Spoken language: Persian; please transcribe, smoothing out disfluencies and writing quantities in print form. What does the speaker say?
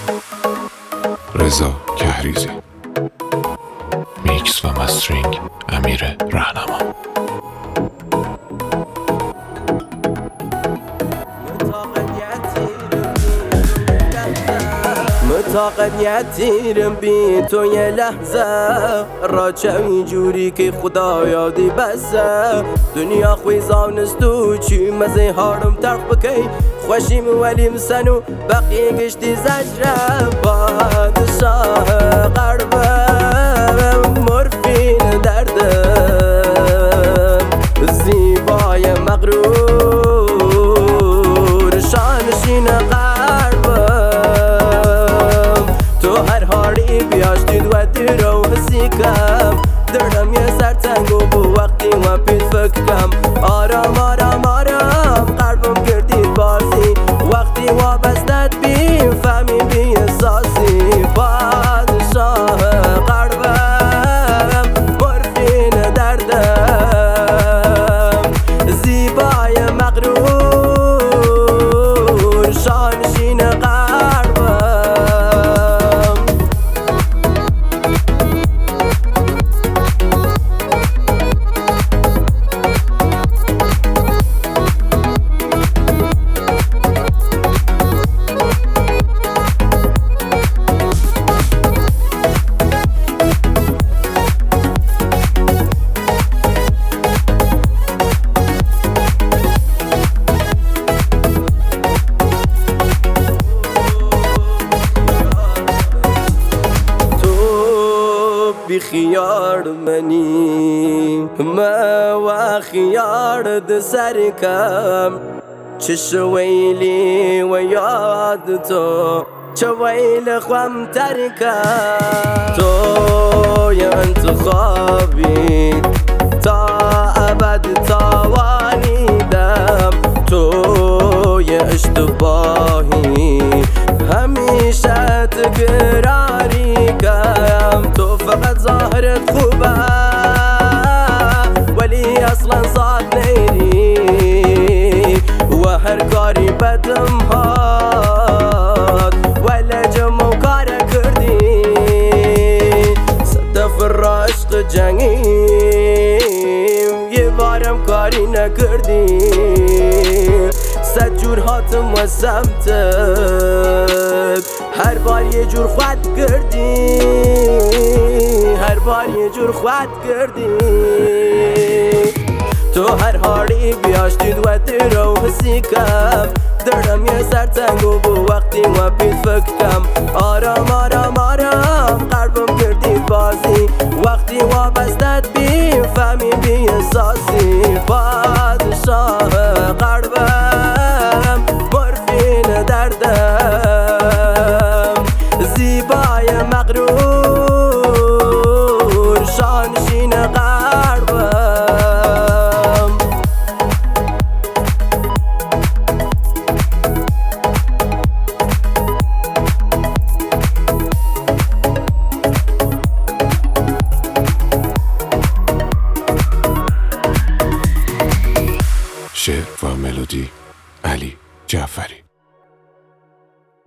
رضا کهریزی. میکس و مسترینگ امیر رهنما. طاقت یتیرم بی تو یه لحظه را چه جوری که خدا یادی بسه دنیا خوی زانستو چی مزه هارم ترق بکی خوشیم ولیم سنو بقیه گشتی زجره بادشاه قربم مرفین دردم زیبای مغرور شانشین و حسیکم دردم یه سر تنگو بو وقتی و پیت فکرم آرام آرام آرام قلبم کردید بازی وقتی و بستت بی فهمی بی احساسی بادشاه قلبم مرفین دردم زیبای مغرور شانشین خیار منی ما و خیار د سرکم چش ویلی و یاد تو چه ویل خوام ترکم تو یا انتخابی تا ابد توانیدم تو یا اشتباهی همیشه تکراری کم تو فقط ظاهرت خوبه ولی اصلا صاد نیری و هر کاری بدم هاد ولی جمع کار کردی صدف را عشق جنگیم یه بارم کاری نکردی صد جور هاتم و سمتت هر بار یه جور خود کردی هر بار یه جور خود کردی تو هر حالی بیاشتید و درو حسی کم دردم یه سر تنگو بو وقتی و پیت فکرم آرام آرام آرام قلبم کردید بازی وقتی و بستت بی فهمی بی احساسی بادشاه قلبم مرفین دردم زیبای مغرور شانشین قلبم شعر و ملودی